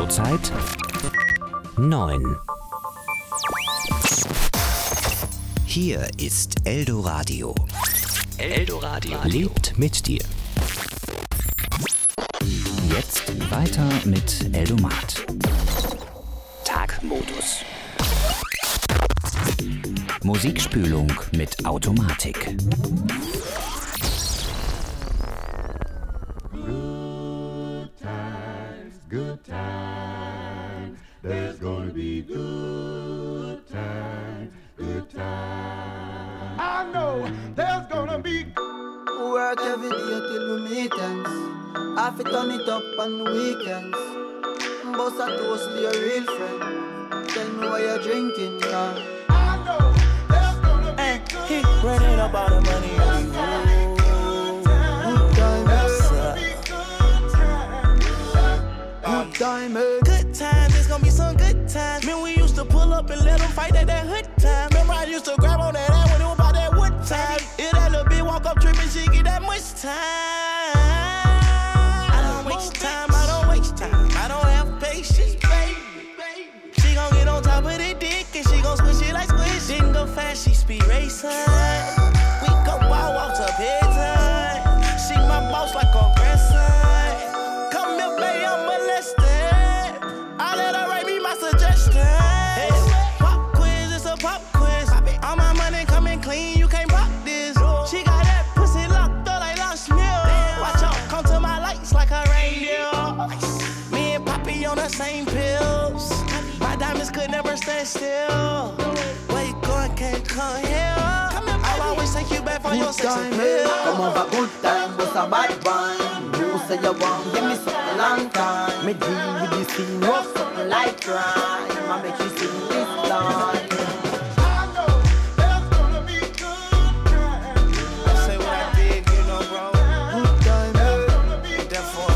Uhrzeit 9. Hier ist Eldoradio. Eldoradio lebt mit dir. Jetzt weiter mit Eldomat. Tagmodus. Musikspülung mit Automatik. Good times, there's gonna be good times, good times. I know there's gonna be work every day till we meet ends. I fi turn it up on the weekends. Bust a toast to your real friend. Tell me what you're drinking, yeah. I know there's gonna be good He running up all the money on you. Good times, it's gonna be some good times. Man, we used to pull up and let them fight at that hood time. Remember I used to grab on that ass when it was about that wood time. If that little bitch walk up tripping, she get that much time. I don't waste time, I don't waste time. I don't have patience, baby. She gon' get on top of the dick and she gon' squish it like squish. Didn't go fast, she speed racing. We go wild walks up head time. She my boss like a grandson. Come here, baby, I'm molested. I let her write me my suggestions. Hey, pop quiz, it's a pop quiz. All my money coming clean, you can't pop this. She got that pussy locked up like lost milk. Watch out, come to my lights like a reindeer. Me and Poppy on the same pills. My diamonds could never stand still. Where you going, can't come here. I'll always take you back for your sex appeal. Come over, good time, what's a bad one? You say you want, give me something long time. Me deal with this thing, rough something like crime. I make you sing this line. I know there's gonna be good times. Say what I did, you know, bro. Good time, There's gonna be Therefore,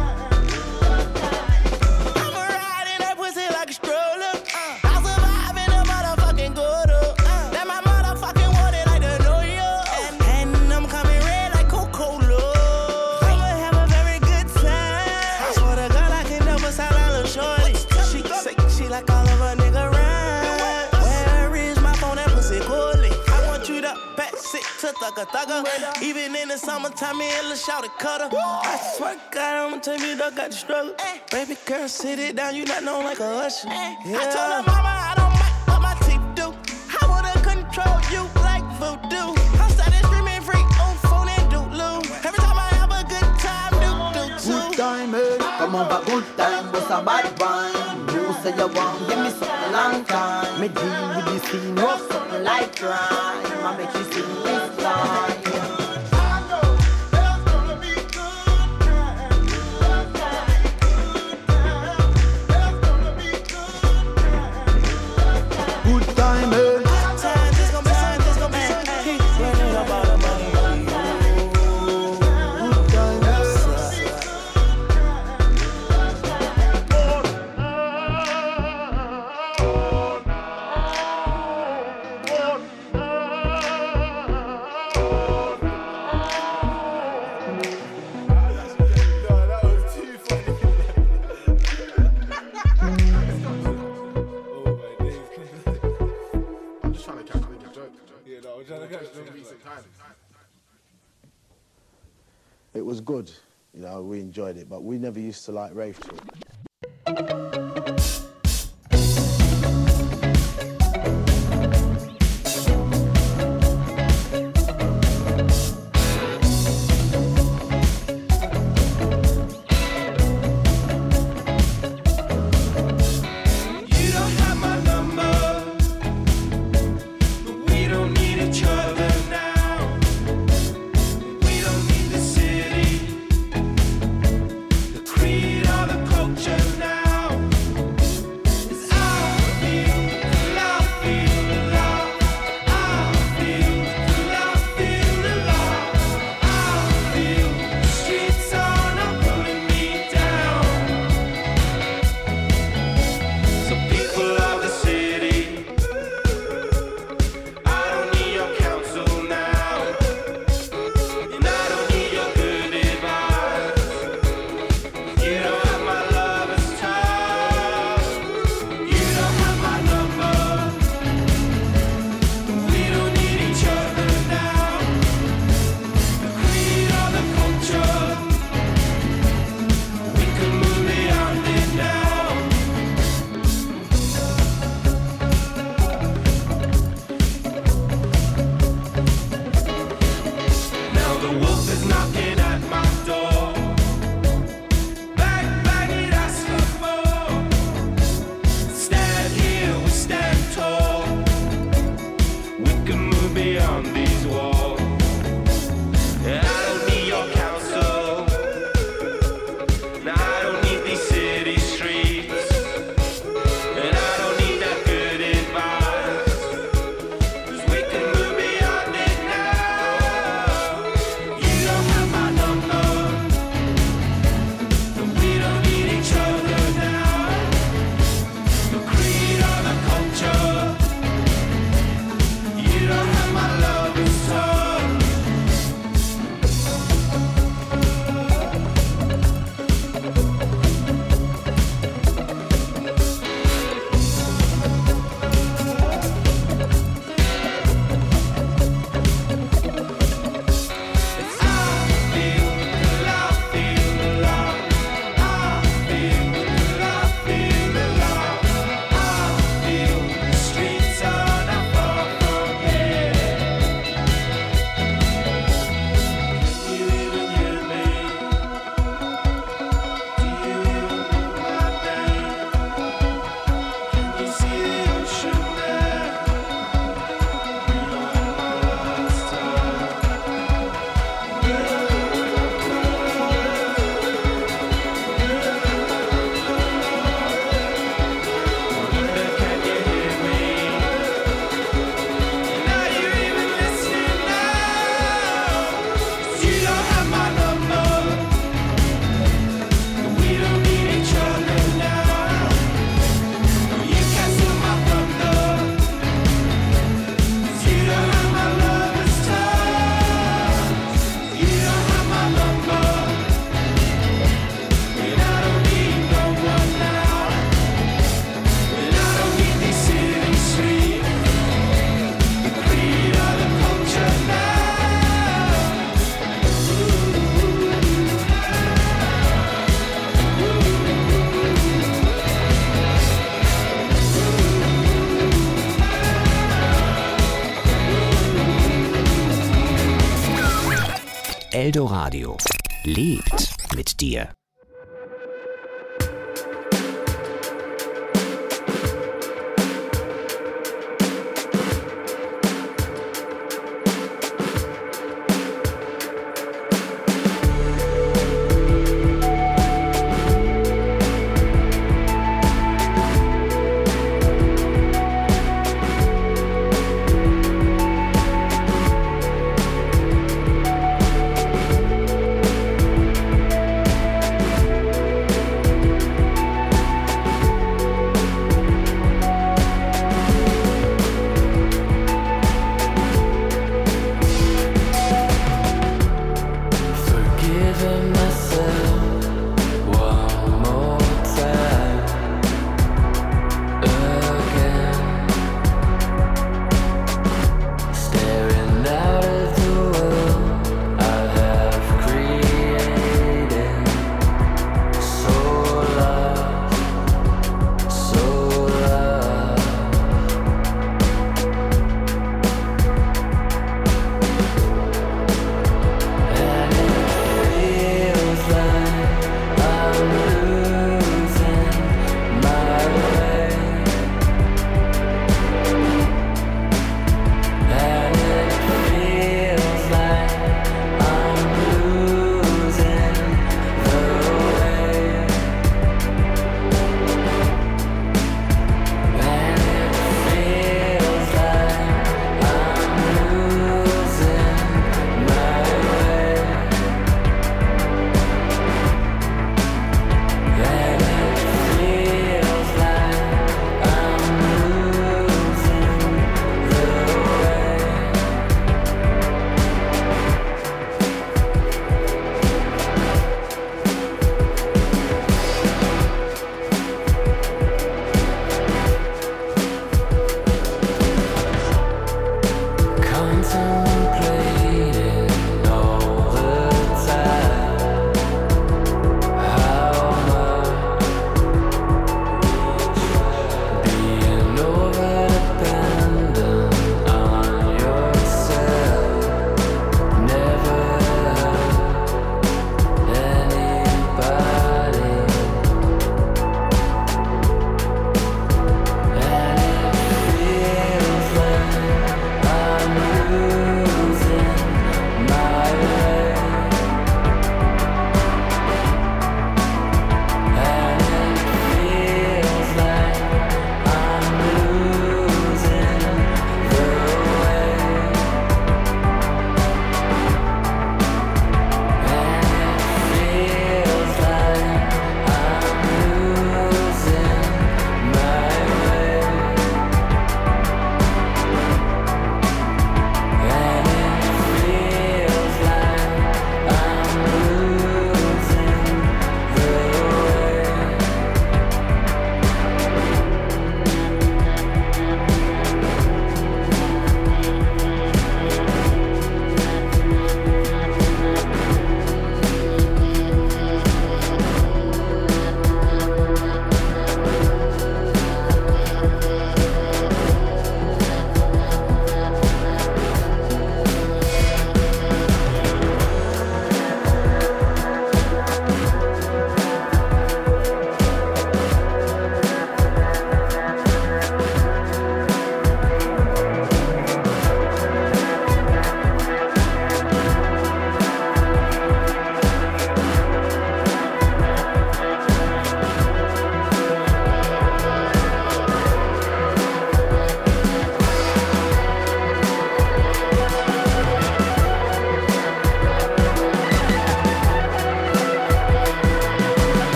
I'ma ride in that pussy like a stroller. I'll survive in a motherfucking gutter. That my motherfucking wanted like the New York. And I'm coming red like Coca-Cola. I'ma have a very good time. I swear to God, I can never sound a little shorty. She say she like all of a nigga rhyme. Where is my phone? That pussy coolly. I want you to pass it to thugger. Even in the summertime, me and Lil' Shawty cutter. I swear to God, I'ma tell you, dog got the struggle. Baby girl, sit it down, you not known like a usher. I told her mama I don't mind what my teeth do. I wanna control you like voodoo. I'm starting streaming free on phone and doodloo. Every time I have a good time, do too. good time, come over, good time, what's a bad one? You say you want, give me something long time. Me deal with this thing, rough something like crime. I make you sing this line. I know there's gonna be good times. Good times, good times. There's gonna be good times. Good time, Good times, it's gonna be fun, it's gonna be fun. He running up all the money on you. good time, that was too funny. I'm just trying to catch the joke. Yeah, no, I'm trying to catch them. Recent times. It was good, you know, we enjoyed it, but we never used to like rave to it. You don't have my number, but we don't need each other now. We don't need the city, the creed, or the culture. Wolf is knocking at my door. Bang, it asks for more. Stand here, we stand tall. We can move beyond these walls. And I don't need your counsel. And I don't need these city streets. And I don't need that good advice. 'Cause we can move beyond it now. You don't have my number. And we don't need each other now. The creed or the culture. You don't have my love and soul. Eldoradio lebt mit dir. And it feels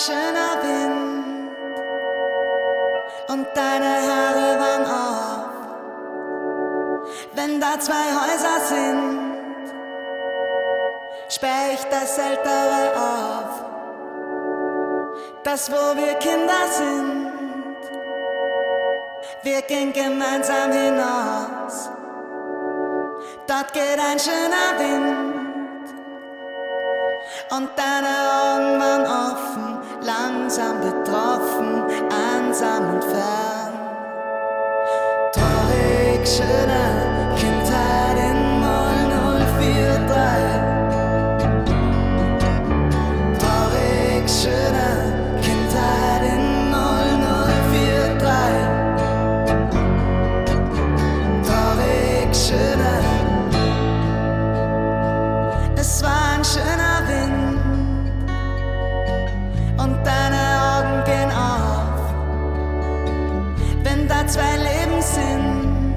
schöner Wind und deine Haare waren auf. Wenn da zwei Häuser sind, sperr ich das ältere auf. Das, wo wir Kinder sind, wir gehen gemeinsam hinaus. Dort geht ein schöner Wind und deine Augen waren offen, langsam betroffen, einsam und fern. Traurig, schöne Kindheit in 0043. Traurig, schöne Kindheit in 0043. Traurig, schöne. Es war ein schöner Wind und deine Augen gehen auf. Wenn da zwei Leben sind,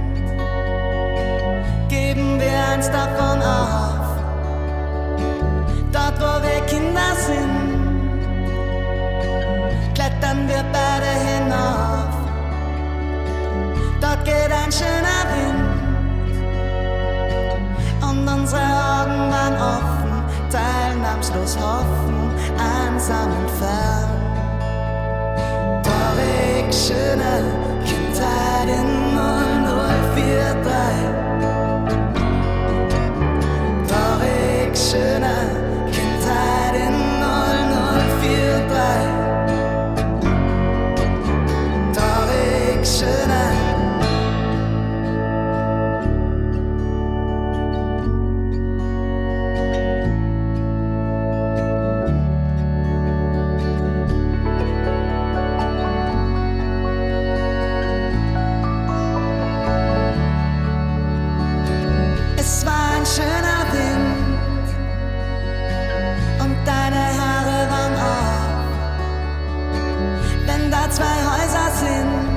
geben wir eins davon auf. Dort, wo wir Kinder sind, klettern wir beide hinauf. Dort geht ein schöner Wind und unsere Augen waren offen, teilnahmslos hoffen, einsam und fern. Traurig, schöne Kindheit in 0043. Traurig, schöne Kindheit in 0043. Traurig, schöne. Es war ein schöner Wind und deine Haare waren auf. Wenn da zwei Häuser sind,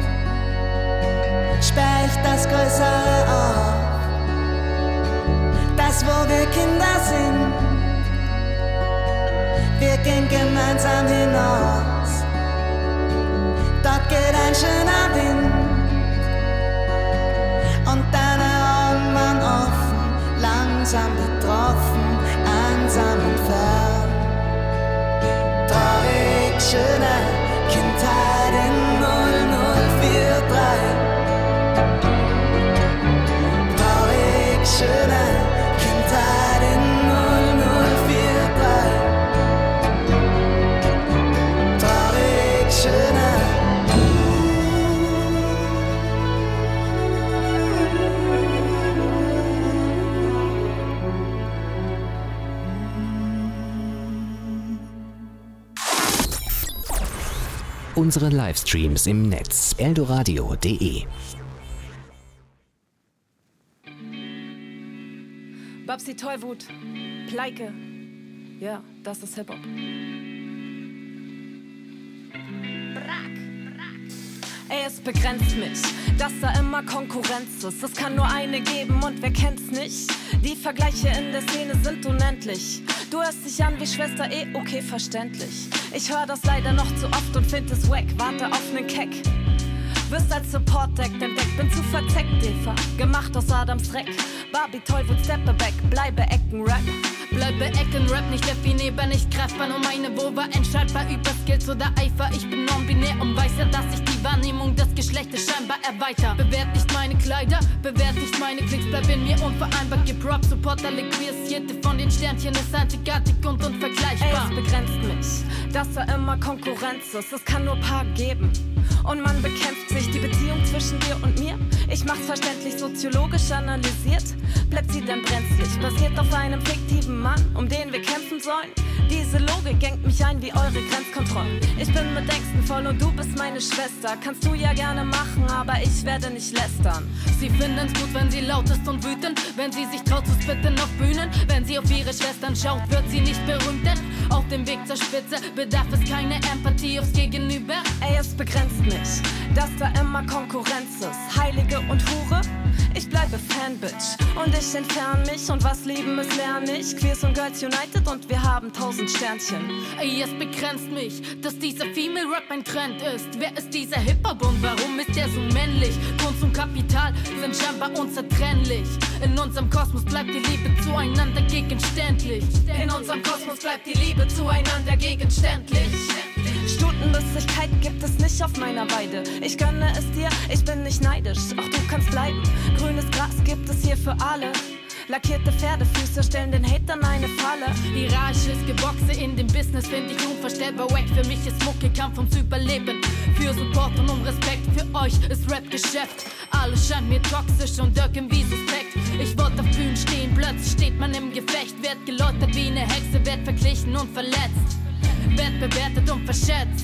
sperr ich das Größere auf. Das, wo wir Kinder sind, wir gehen gemeinsam hinaus. Dort geht ein schöner Wind und deine Augen waren offen, langsam betroffen, einsam und fern. Traurig, schöne Kindheit in 0043. Traurig, schöne Kindheit in 0043. Traurig, schöne. Unsere Livestreams im Netz eldoradio.de. Babsi Tollwut, Pleike. Ja, das ist Hip-Hop. Ey, es begrenzt mich, dass da immer Konkurrenz ist. Es kann nur eine geben und wer kennt's nicht? Die Vergleiche in der Szene sind unendlich. Du hörst dich an wie Schwester okay, verständlich. Ich hör das leider noch zu oft und find es wack, warte auf nen Keck. Wirst als Support-Act entdeckt, bin zu verzeckt, Eva. Gemacht aus Adams Dreck. Barbie Tollwut, steppe back, bleibe Ecken-Rap. Bleibe Ecken-Rap, nicht definierbar, nicht greifbar. Nur meine Vulva entscheidbar über Skills oder Eifer. Ich bin non-binär und weiß ja, dass ich die Wahrnehmung des Geschlechtes scheinbar erweitere. Bewert nicht meine Kleider, bewert nicht meine Klicks. Bleib in mir unvereinbar, gib Rock, Support, alle Queers. Jede von den Sternchen ist einzigartig und unvergleichbar. Ey, es begrenzt mich, dass da immer Konkurrenz ist. Es kann nur Paar geben. Und man bekämpft sich, die Beziehung zwischen dir und mir. Ich mach's verständlich, soziologisch analysiert. Bleibt sie denn brenzlig, basiert auf einem fiktiven Mann, um den wir kämpfen sollen? Diese Logik engt mich ein wie eure Grenzkontrollen. Ich bin mit Ängsten voll und du bist meine Schwester. Kannst du ja gerne machen, aber ich werde nicht lästern. Sie finden's gut, wenn sie laut ist und wütend. Wenn sie sich traut zu spitten auf Bühnen. Wenn sie auf ihre Schwestern schaut, wird sie nicht berühmt. Denn auf dem Weg zur Spitze bedarf es keine Empathie aufs Gegenüber. Ey, es begrenzt mich, dass da immer Konkurrenz ist. Heilige und Hure, Ich bleibe Fanbitch und ich entferne mich. Und was Leben ist, lerne ich. Queers und Girls United und wir haben 1000 Sternchen. Ey, es begrenzt mich, dass dieser Female Rap ein Trend ist. Wer ist dieser Hip-Hop und warum ist der so männlich? Kunst und Kapital sind scheinbar unzertrennlich. In unserem Kosmos bleibt die Liebe zueinander gegenständlich. In unserem Kosmos bleibt die Liebe zueinander gegenständlich. Stutenlustigkeit gibt es nicht auf meiner Weide. Ich gönne es dir, ich bin nicht neidisch, auch du kannst bleiben. Grünes Gras gibt es hier für alle. Lackierte Pferdefüße stellen den Hatern eine Falle. Hierarchisches Geboxe in dem Business find ich unvorstellbar wack. Für mich ist Mucke Kampf ums Überleben. Für Support und um Respekt, für euch ist Rap Geschäft. Alles scheint mir toxisch und irgendwie suspekt. Ich wollte auf Bühnen stehen, plötzlich steht man im Gefecht. Werd geläutert wie eine Hexe, werd verglichen und verletzt. Werd bewertet und verschätzt.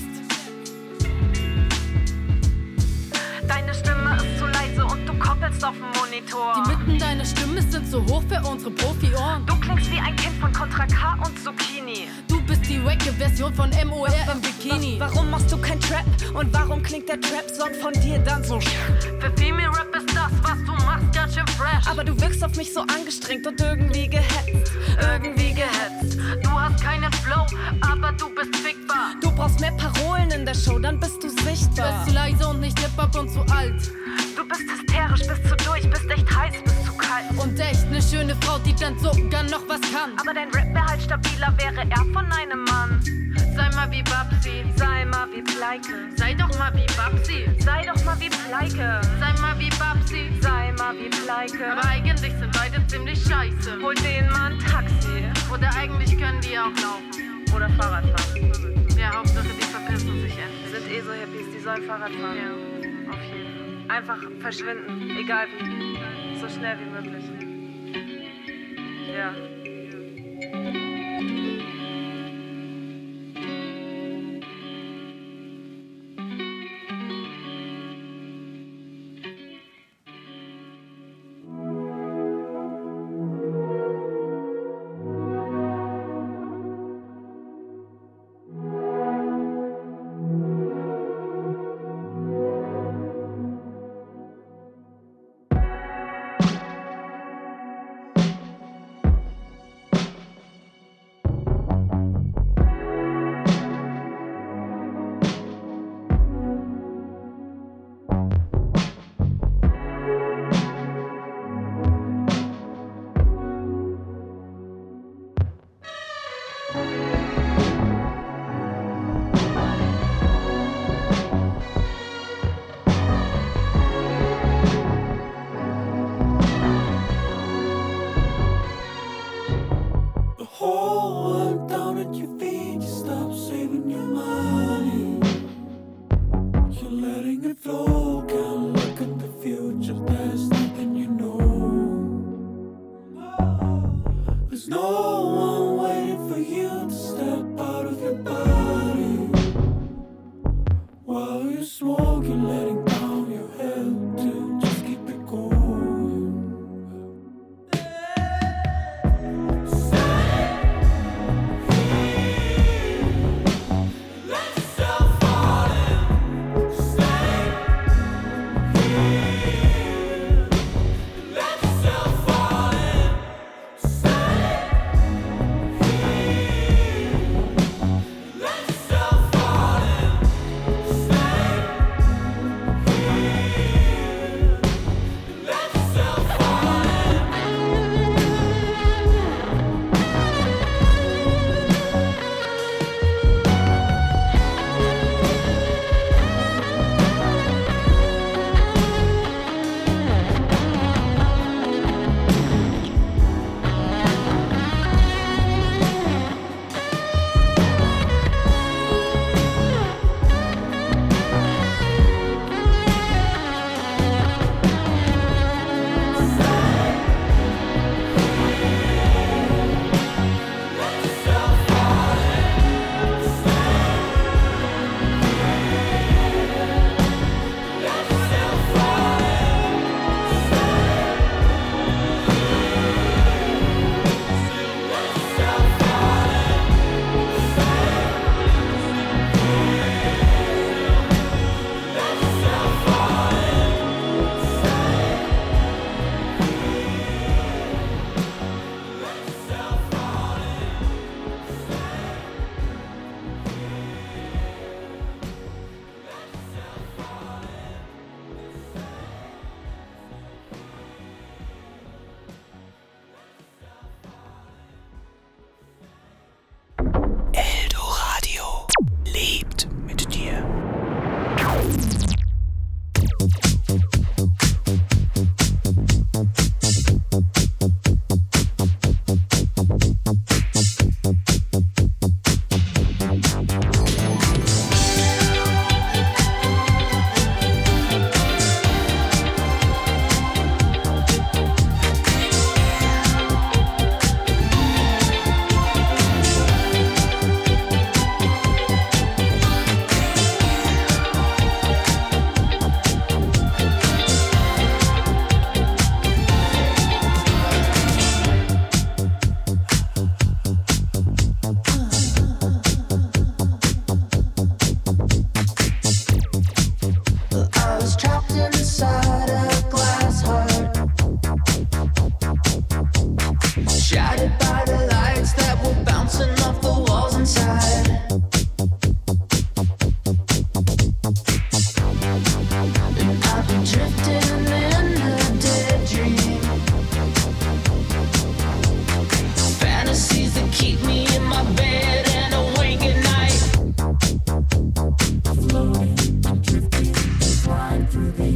Deine Stimme ist zu leise und du koppelst auf dem Monitor. Die Mitten deiner Stimme sind zu hoch für unsere Profi-Ohren. Du klingst wie ein Kind von Contra K und Zucchini. Du bist die wacke Version von MOR im Bikini. Warum machst du kein Trap? Und warum klingt der Trap-Song von dir dann so? Für Female Rap ist das, was du machst, ganz schön fresh. Aber du wirkst auf mich so angestrengt und irgendwie gehetzt. Irgendwie gehetzt. Du hast keinen Flow, aber du bist fickbar. Du brauchst mehr Parolen in der Show, dann bist du sichtbar. Du bist zu leise und nicht Hip-Hop und zu alt. Du bist hysterisch, bist zu durch, bist echt heiß, bist zu kalt. Und echt ne schöne Frau, die dann sogar noch was kann. Aber dein Rap wäre halt stabiler, wäre er von einem Mann. Sei mal wie Babsi, sei mal wie Pleike. Sei doch mal wie Babsi, sei doch mal wie Pleike. Sei mal wie Babsi, sei mal wie Pleike. Aber eigentlich sind beide ziemlich scheiße. Hol den mal ein Taxi. Oder eigentlich können die auch laufen. Oder Fahrrad fahren. Ja, Hauptsache die verpissen sich endlich. Sind eh so Hippies, die sollen Fahrrad fahren. Ja, auf jeden Fall. Einfach verschwinden, egal wie. So schnell wie möglich. Ja.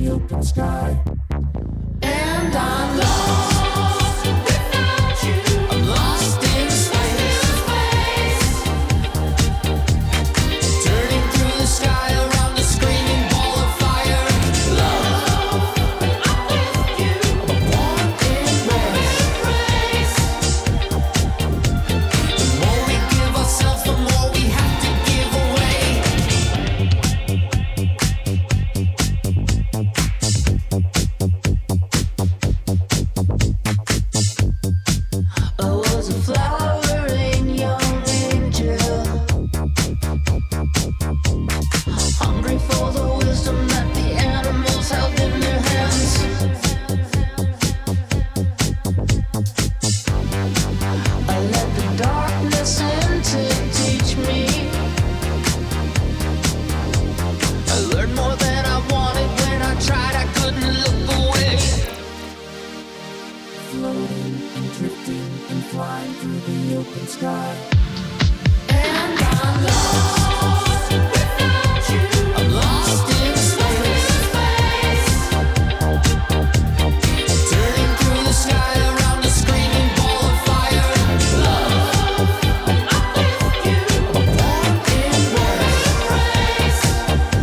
the open sky. And I'm lost without you. I'm lost in space. Turning through the sky around a screaming ball of fire. Love, I'm with you. I'm warm embrace. The more we give ourselves, the more we have to give away. I was a flowering young angel, hungry for the wisdom that the animals held in their hands. I let the darkness in to teach me. I learned more than I wanted. When I tried, I couldn't look away. Floating and drifting and flying through the open sky. And I'm lost without you. I'm lost in space. Turning through the sky around a screaming ball of fire. Love, I'm with you. I'm warm embrace.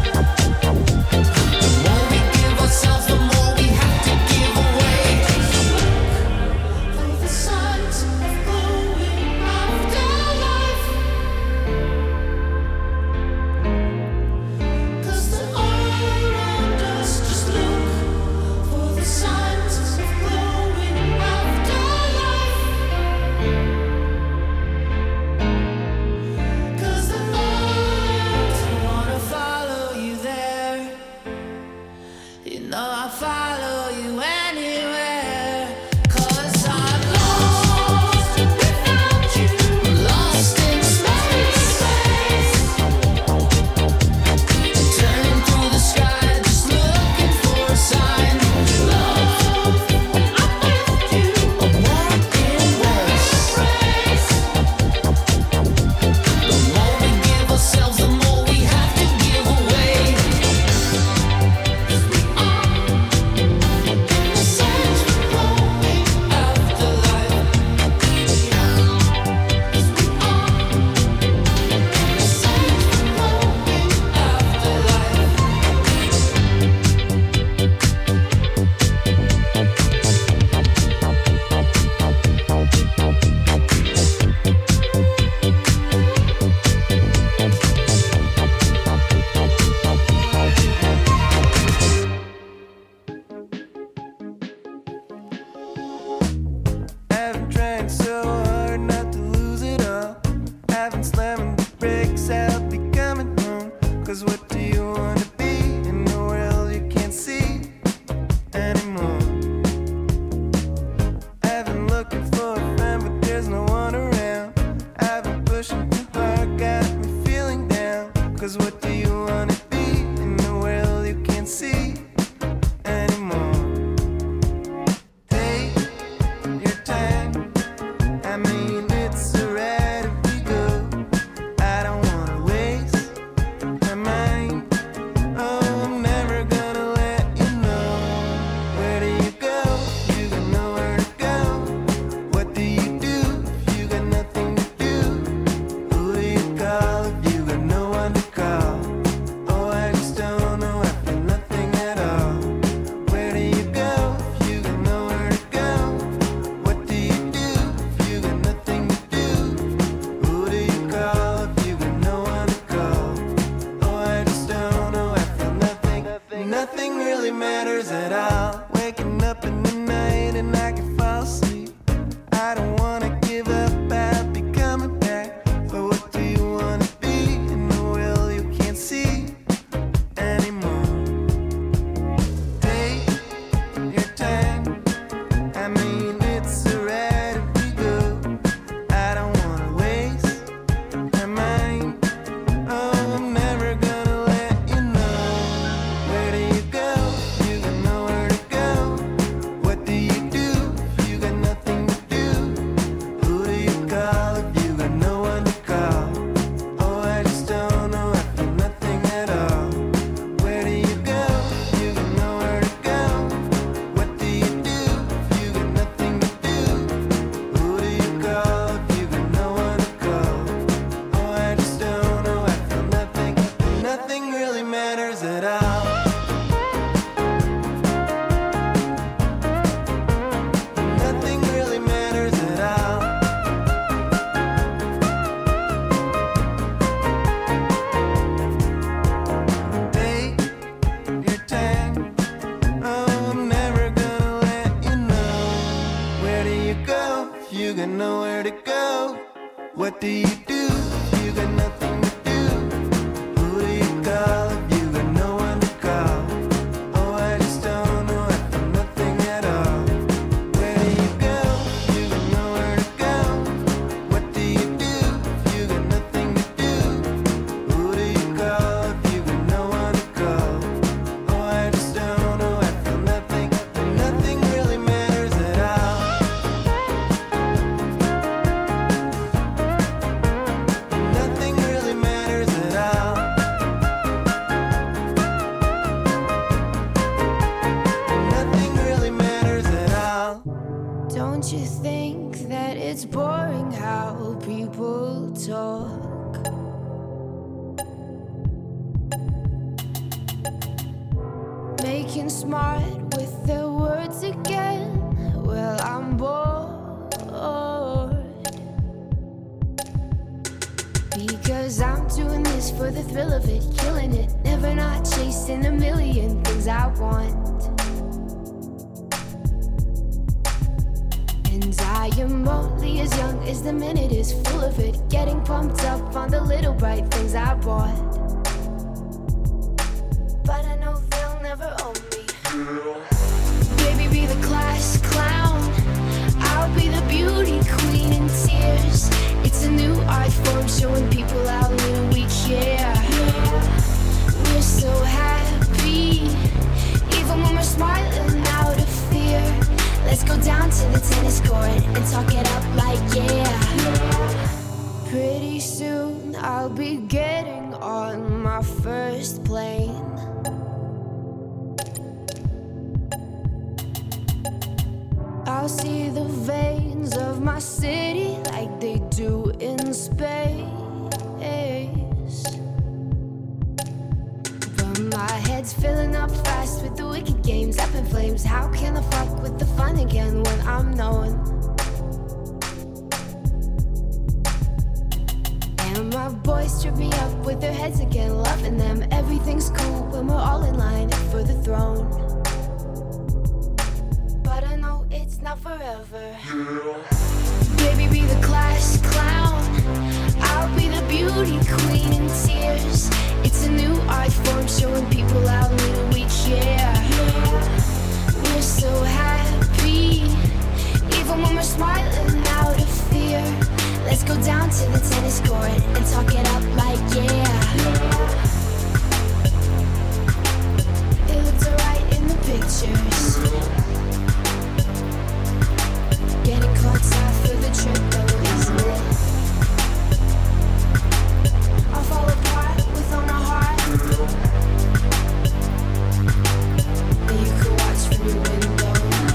The more we give ourselves, the more we have to give away. For the signs of glowing afterlife. 'Cause they're all around us. Just look for the signs of glowing afterlife. 'Cause they're all around. I wanna follow you there. You know I'll follow you anywhere. 'Cause I'm lost without you. I'm lost in space. Turning through the sky, just looking for a sign. Love, I'm with you. I'm warm embrace. The more we give ourselves, the more we have to give away. I've been trying so hard not to lose it all. I've been slamming the brakes, I'll be coming home. 'Cause what do you want to be in the world you can't see anymore? I've been looking for a friend, but there's no one around. I've been pushing too hard, got me feeling down. 'Cause what do you want to be in the world you can't see anymore? Take your time. I mean, it's alright if we go. I don't wanna waste my mind. Oh, I'm never gonna let you know. Where do you go? You got nowhere to go. What do you do if you got nothing to do? Who do you call if you got no one to call? Oh, I just don't know. I feel nothing at all. Where do you go if you got nowhere to go? What do you do if you got nothing to do? Who do you call if you got no one to call? Oh, I just don't know. I feel nothing. Nothing really matters at all. Waking up in the night and I can fall asleep. I don't wanna give up. I'll be coming back. But what do you wanna be in the world you can't see anymore? Take your time. I mean, it's alright if we go. I don't wanna waste my mind. Oh, I'm never gonna let you know. Where do you go? You got nowhere to go. What do you do if you got nothing to do? What do you do if you got nothing to do? Who do you call if you got no one to call? Oh, I just don't know, I feel nothing at all. Where do you go if you got nowhere to go? What do you do if you got nothing to do? Who do you call if you got no one to call? Oh, I just don't know, I feel nothing, and nothing really matters at all. Nothing really matters at all. Nothing really matters at all. Don't you think that it's boring how people talk? Making smart with their words again. Well, I'm bored. Because I'm doing this for the thrill of it, killing it, never not chasing a million things I want. And I am only as young as the minute is full of it, getting pumped up on the little bright things I bought. But I know they'll never own me. Baby, be the class clown, I'll be the beauty queen in tears. It's a new art form showing people how little we care. We're so happy, even when we're smiling out of fear. Let's go down to the tennis court and talk it up like yeah. Pretty soon I'll be getting on my first plane. I'll see the veins of my city like they do in space. But my head's filling up fast with the wicked games up in flames. How can I fuck with the fun again when I'm known? And my boys trip me up with their heads again, loving them. Everything's cool when we're all in line for the throne. But I know it's not forever. Baby, be the class clown, I'll be the beauty queen in tears. It's a new art form showing people how little we care. We're so happy, even when we're smiling out of fear. Let's go down to the tennis court and talk it up like yeah. It looks alright in the pictures. Getting caught side for the trip though, isn't it? I'll fall apart with on a heart that you could watch from your window.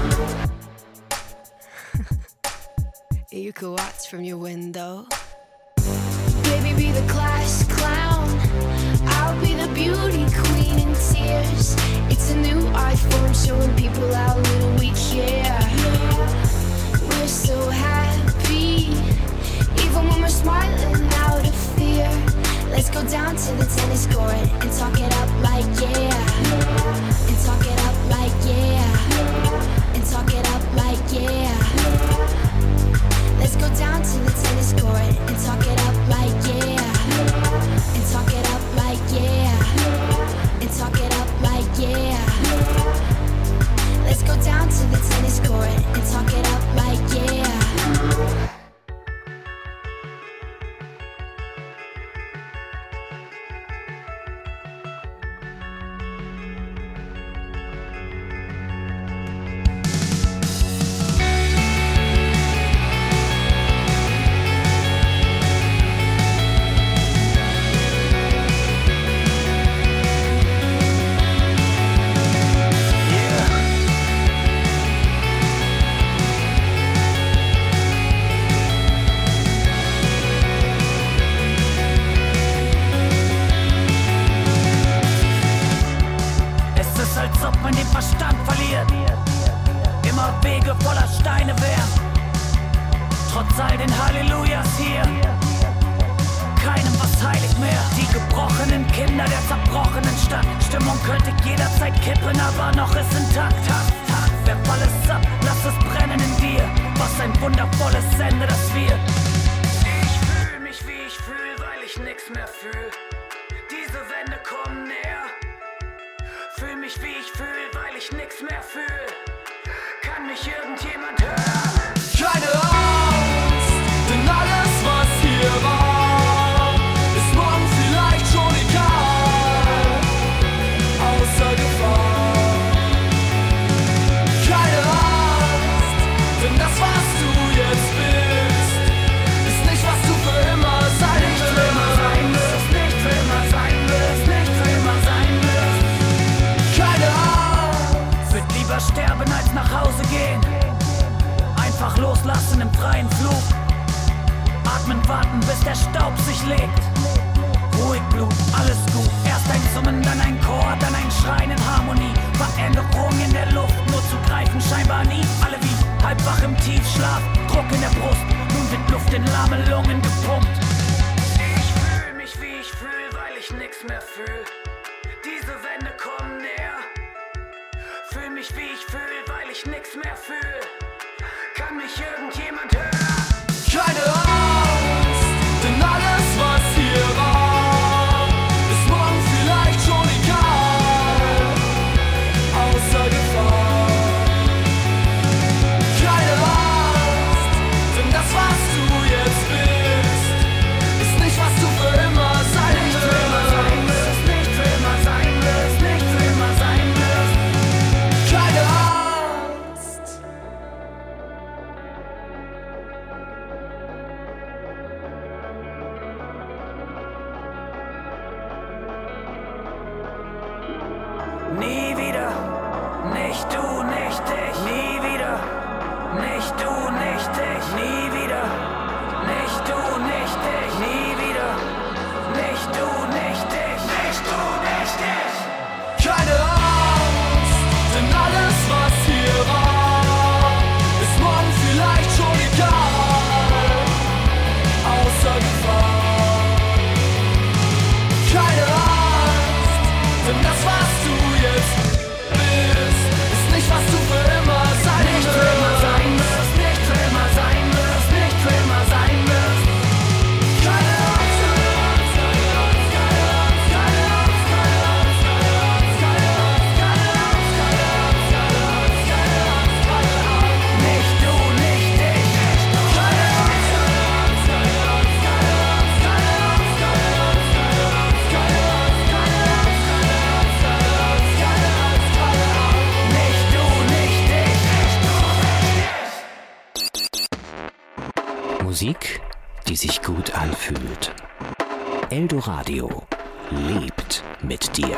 You could watch from your window. Baby, be the class clown, I'll be the beauty queen in tears. It's a new art form showing people how little we care. We're so happy, even when we're smiling out of fear. Let's go down to the tennis court and talk it up like yeah. And talk it up like yeah. And talk it up like yeah. Let's go down to the tennis court and talk it up like yeah. And talk it up like yeah. And talk it up like yeah. Let's go down to the tennis court and talk it up like yeah. Trotz all den Hallelujahs hier, keinem was heilig mehr. Die gebrochenen Kinder der zerbrochenen Stadt. Stimmung könnte jederzeit kippen, aber noch ist intakt. Werf alles ab, lass es brennen in dir. Was ein wundervolles Ende, das wir. Ich fühl ich fühl, weil ich nix mehr fühl. Diese Wände kommen näher. Fühl mich wie ich fühl, weil ich nix mehr fühl. Kann mich irgendjemand hören? Keine Angst, denn alles, was hier war, ist morgen vielleicht schon egal. Außer Gefahr. Keine Angst, denn das, was du jetzt bist, ist nicht, was du für immer sein wirst. Nicht für immer sein wirst, nicht für immer sein wirst, nicht für immer sein wirst. Keine Angst. Würd lieber sterben als nach Hause gehen. Einfach loslassen im freien Flug. Atmen, warten, bis der Staub sich legt. Ruhig Blut, alles gut. Erst ein Summen, dann ein Chor, dann ein Schreien in Harmonie. Veränderung in der Luft, nur zu greifen scheinbar nie. Alle wie halb wach im Tiefschlaf, Druck in der Brust. Nun wird Luft in lahme Lungen gepumpt. Ich fühl mich wie ich fühl, weil ich nix mehr fühl. Diese Wände kommen näher. Fühl mich wie ich fühl, weil ich nix mehr fühl. Kann mich irgendjemand hören? Keine Angst, denn alles, was hier war, ist morgen vielleicht schon egal. Außer Gefahr. Keine Angst, denn das, was du jetzt bist, ist nicht, was du für immer sein Nicht für immer sein wirst, nicht für immer sein wirst, nicht für immer sein wirst. Keine Angst. Nie wieder, nicht du, nicht ich. Nie wieder, nicht du, nicht ich. Nie wieder, nicht du, nicht ich. Nie wieder, nicht du, nicht ich. Nicht du, nicht ich. Keine Angst, denn alles, was hier war, ist morgen vielleicht schon egal. Außer Gefahr. Keine Angst, denn das, was du jetzt bist, ist nicht, was du für immer sein Nicht für immer sein wirst, nicht für immer sein wirst, nicht für immer sein wirst. Keine Angst, keine Angst, keine Angst, keine Angst, keine Angst, keine Angst, keine Angst, keine Angst, keine Angst, keine Angst, keine Angst, keine Angst. Nicht du, nicht ich. Keine Angst, keine Angst, keine Angst, keine Angst, keine Angst, keine Angst, keine Angst, keine Angst, keine Angst, keine Angst, keine Angst, keine Angst. Nicht du, nicht ich. Musik, die sich gut anfühlt. Eldoradio lebt mit dir.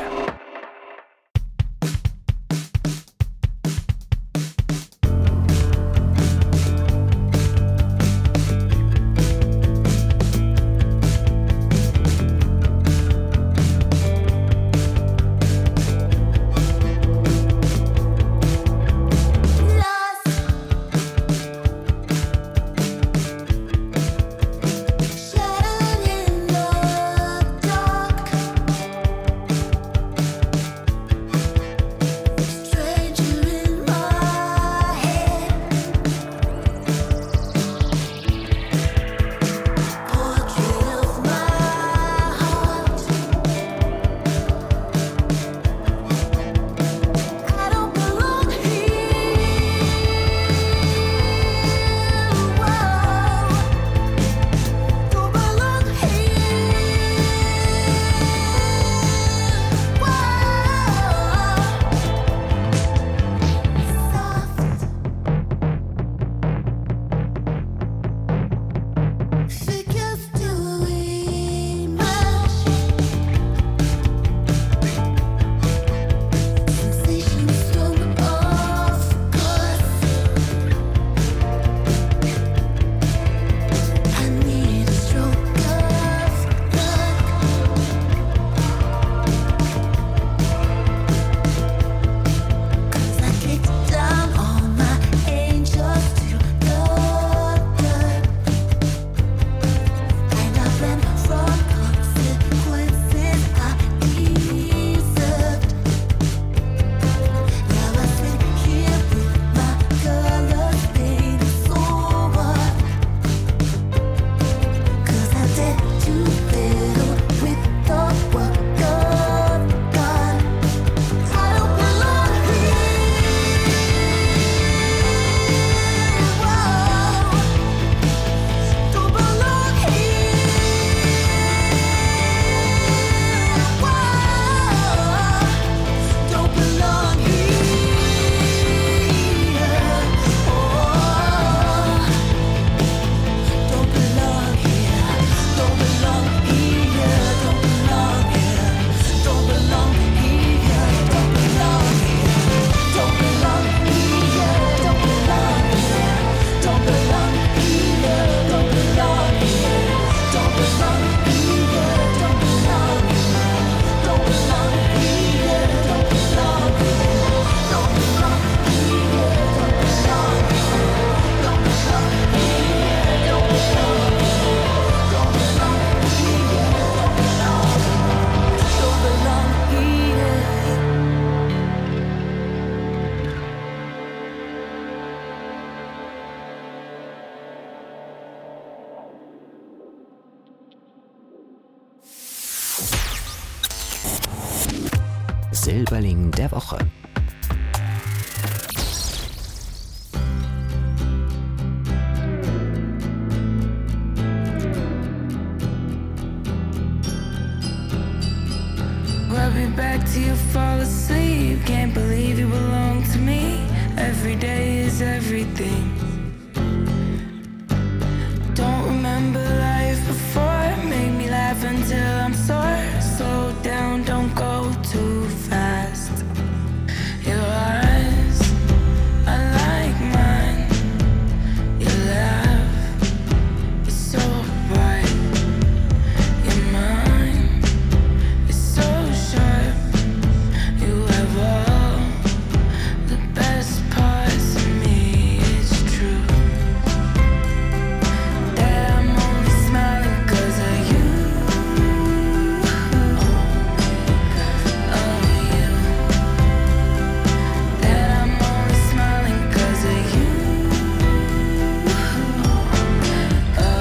Shadow in the dark. Silberling der Woche. Grab me back till you fall asleep. Can't believe you belong to me. Every day is everything. Don't remember life before. Make me laugh until I'm sore. Slow down, don't go too fast. Your eyes are like mine. Your laugh is so bright. Your mind is so sharp. You have all the best parts of me. It's true that I'm only smiling 'cause of you. Oh, you. That I'm only smiling 'cause of you. Oh,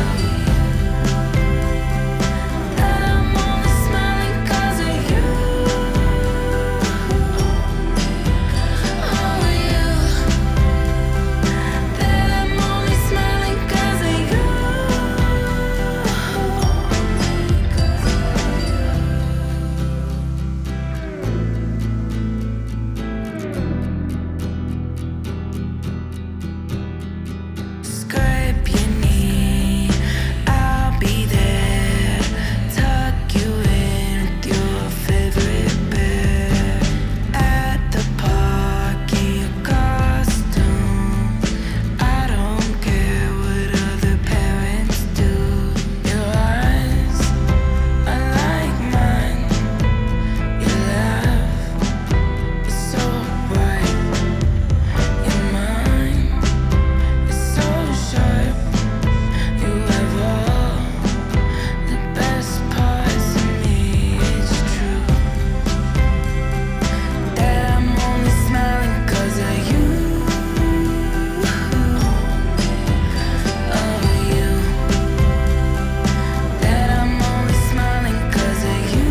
that I'm only smiling 'cause of you. Oh, you. That I'm only smiling 'cause of you. Scrape your knee, I'll be there. Tuck you in with your favorite bear. At the park in your costume. I don't care what other parents do. Your eyes are like mine. Your laugh is so bright. Your mind is so sharp. You have all the best parts of me. It's true that I'm only smiling 'cause of you. Oh, you. That I'm only smiling 'cause of you.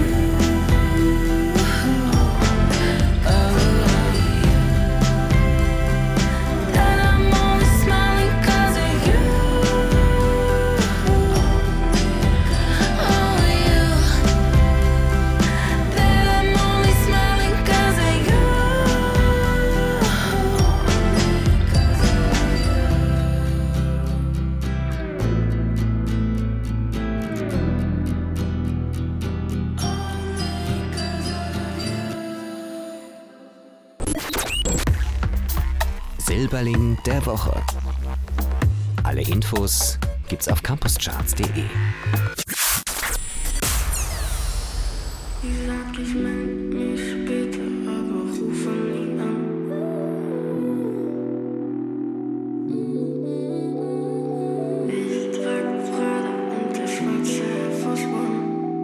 Oh, you. That I'm only smiling 'cause of you. Oh, you. That I'm only smiling 'cause of you. Silberling der Woche. Alle Infos gibt's auf campuscharts.de. Ich sag, ich meld mich später, aber rufe nie an. Ich trage Prada und der schwarze Air Force One.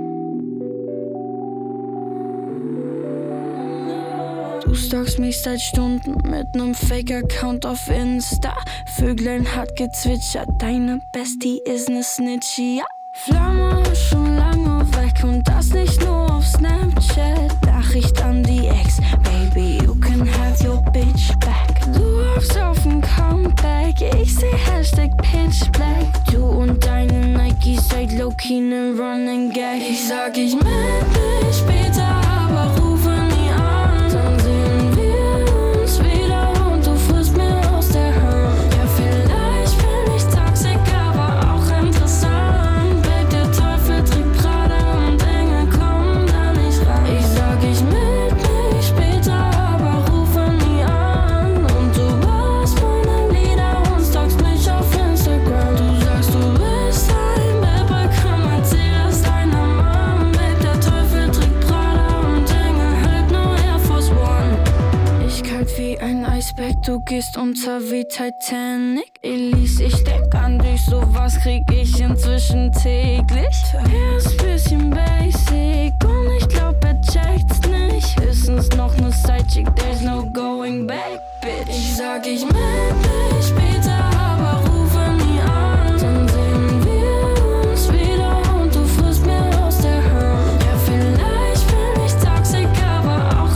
Du stalkst mich seit Stunden mit nem Fake-Account auf Insta. Vöglein hat gezwitschert, deine Bestie ist ne Snitchy, ja. Flamme schon lange weg und das nicht nur auf Snapchat. Nachricht an die Ex, Baby, you can have your bitch back. Du hoffst auf ein Comeback, ich seh Hashtag Pitch Black. Du und deine Nike seid low-key ne Running Gag. Ich sag, ich meld mich später, aber rufe nie an. Dann sehen wir uns wieder und du frisst mir aus der Hand. Ja, vielleicht bin ich toxic, aber auch interessant. Babe, der Teufel trägt Prada und Engel kommen da nicht ran. Ich sag, ich meld mich später, aber rufe nie an. Und du warst meine Lieder und stalkst mich auf Instagram. Du sagst, du bist ein Bad Boy, komm, erzähl das deiner Mom. Babe, der Teufel trägt Prada und Engel hält nur Air Force One. Ich kalt wie ein Eisberg, du gehst unter wie Titanic. Elise, ich denk an dich, sowas krieg ich inzwischen täglich. Er ist bisschen basic und ich glaub, er checkt's nicht. Höchstens noch ne Sidechick, there's no going back, bitch. Ich sag, ich meld mich später, aber rufe nie an. Dann sehen wir uns wieder und du frisst mir aus der Hand. Ja, vielleicht bin ich toxic, aber auch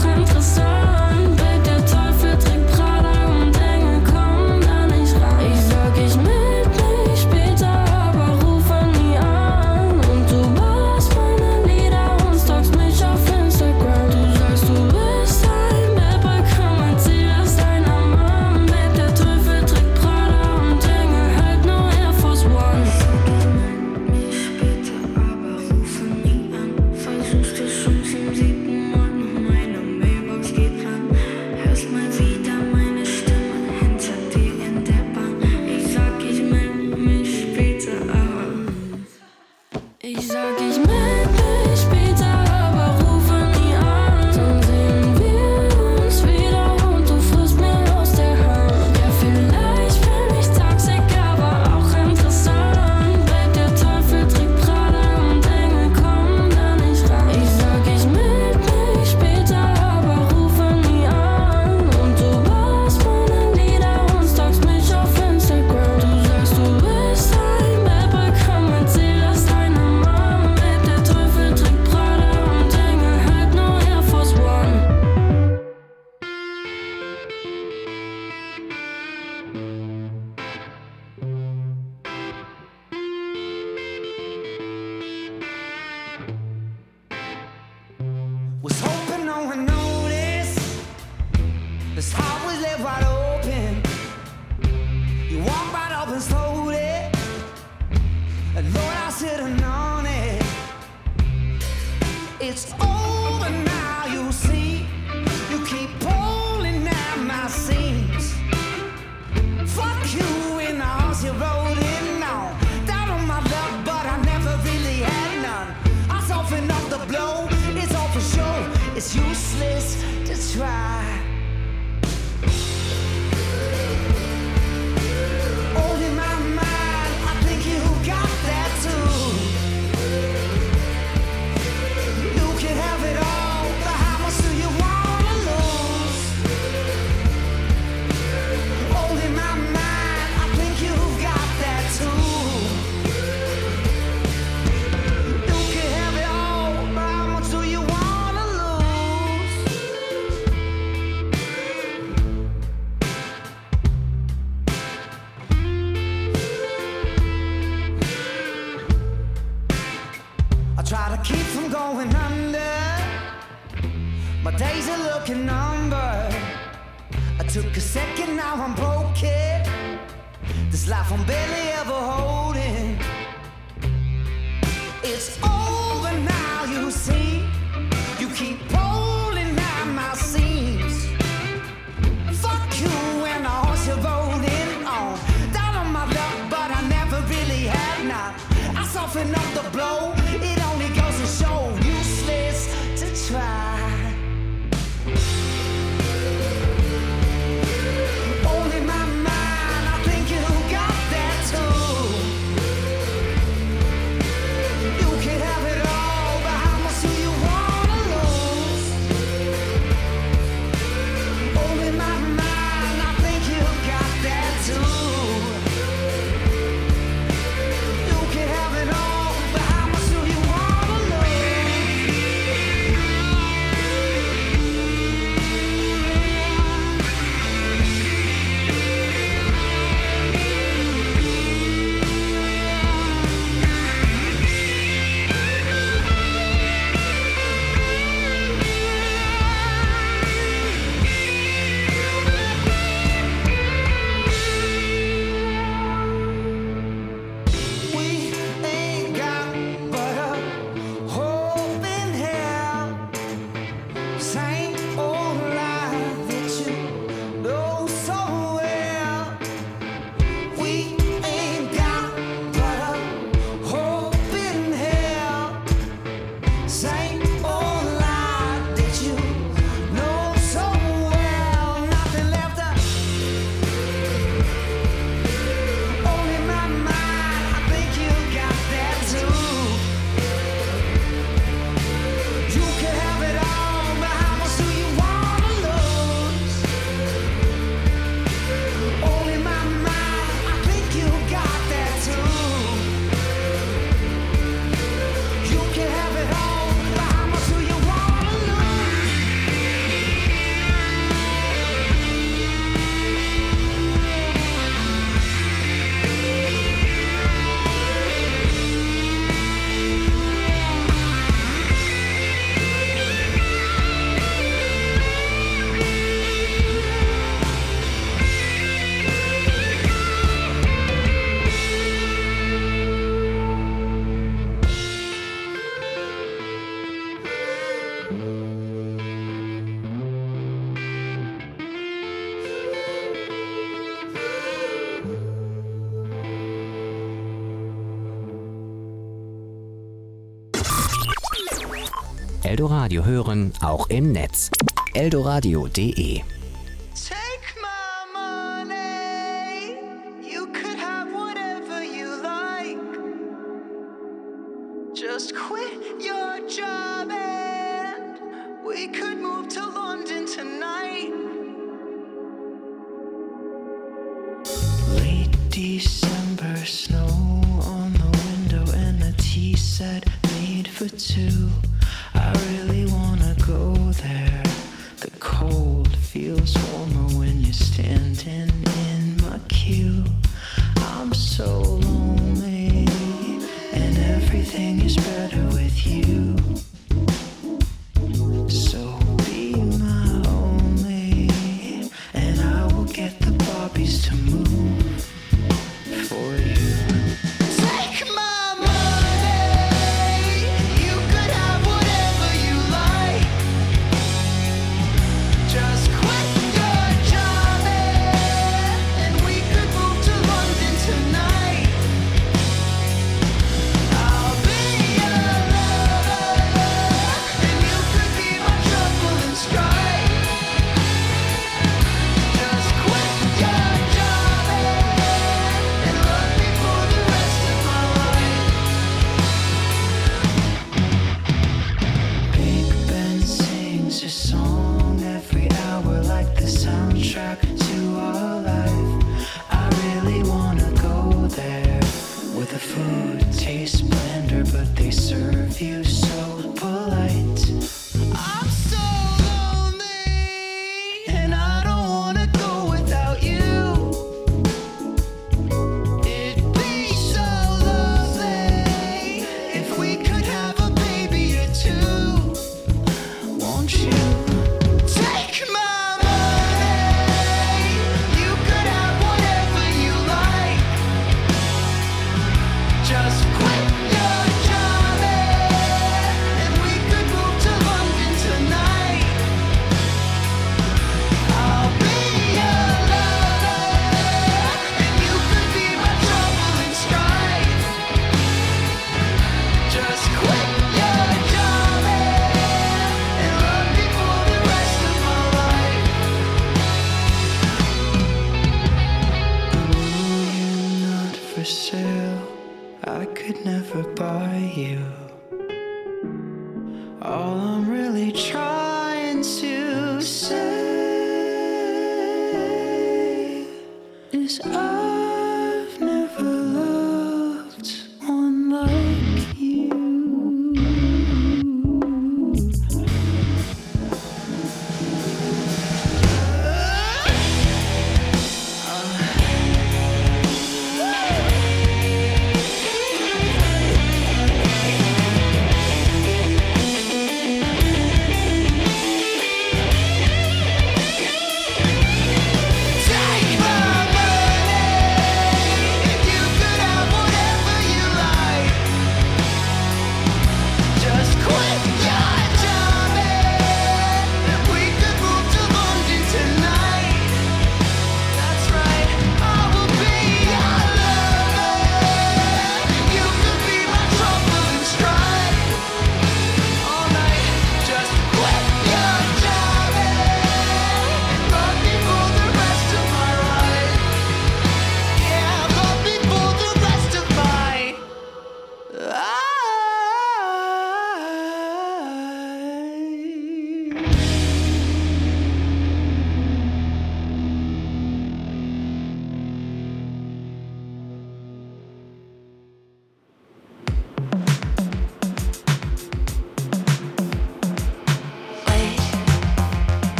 It's always left wide open. You walk right up and slowly. And Lord, I sit on it. It's over now, you see. You keep pulling at my seams. Fuck you in the house you rode in on. Down on my luck, but I never really had none. I soften up the blow, it's all for sure. It's useless to try. All in my mind, I think you got that too. You can have it all, but how much do you wanna lose? All in my mind, I think you got that too. You can have it all, but how much do you wanna lose? I try to keep from going under. My days are looking numbered. I took a second, now I'm broken. This life I'm barely ever holding. It's over now, you see. You keep pulling at my seams. Fuck you and the horse you're rolling on. Down on my luck, but I never really had none. I soften up the blow, it only goes to show. Useless to try. All in my mind, I think you got that too. You can have it all, but how much do you wanna lose? All in my mind, I think you got that too. You can have it all, but how much do you wanna lose? We ain't got but a hope in hell. Same old life that you know so well. We ain't got but a hope in hell. Same old life that you know so well. Nothing left up. All in my mind, I think you got that too. You can have it all, but how much do you wanna lose? All in my mind, I think you got that too. You can have it all, but how much do you wanna lose? Eldoradio hören, auch im Netz. eldoradio.de. Take my money. You could have whatever you like. Just quit your job and we could move to London tonight. Late December snow on the window and a tea set made for two. I really wanna go there. The cold feels warmer when you're standing in my queue. I'm so lonely, and everything is better with you.